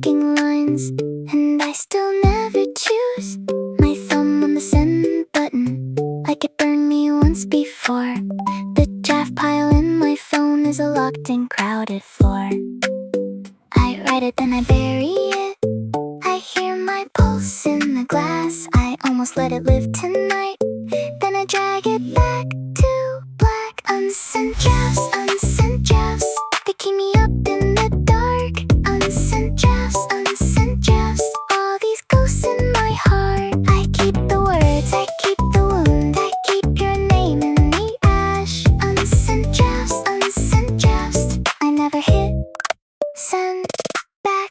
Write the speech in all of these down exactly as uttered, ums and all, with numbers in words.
blinking lines, and I still never choose my thumb on the send button, like it burned me once before. The draft pile in my phone is a locked and crowded floor. I write it, then I bury it. I hear my pulse in the glass. I almost let it live tonight, then I drag it back to black. Unsent drafts, unsent drafts, they keep me up in the dark. Unsent drafts, unsent drafts, all these ghosts in my heart. I keep the words, I keep the wound, I keep your name in the ash. Unsent drafts, unsent drafts, I never hit send back.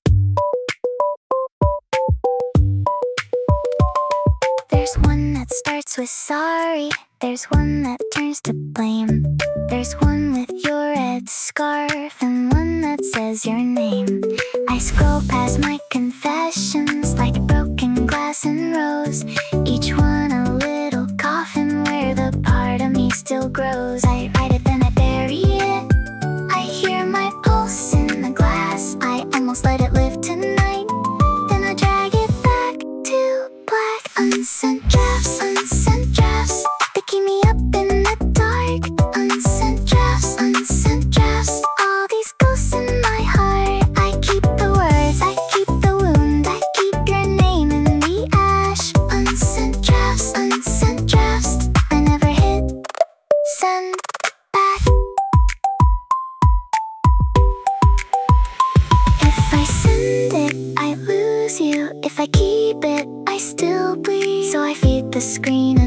There's one that starts with sorry, there's one that turns to blame. There's one with your red scarf and one that says your name. I scroll past my confessions like broken glass in rows, each one a little coffin where the part of me still grows. I write it, then I bury it. I hear my pulse in the glass. I almost let it live tonight, then I drag it back to black. Unsent drafts, unsent drafts, they keep me up in the dark. Unsent drafts, unsent drafts, all these ghosts in my heart. I keep the words, I keep the wound, I keep your name in the ash. Unsent drafts, unsent drafts, I never hit send back. If I send it, I lose you. If I keep it, I still bleed. So I feed the screen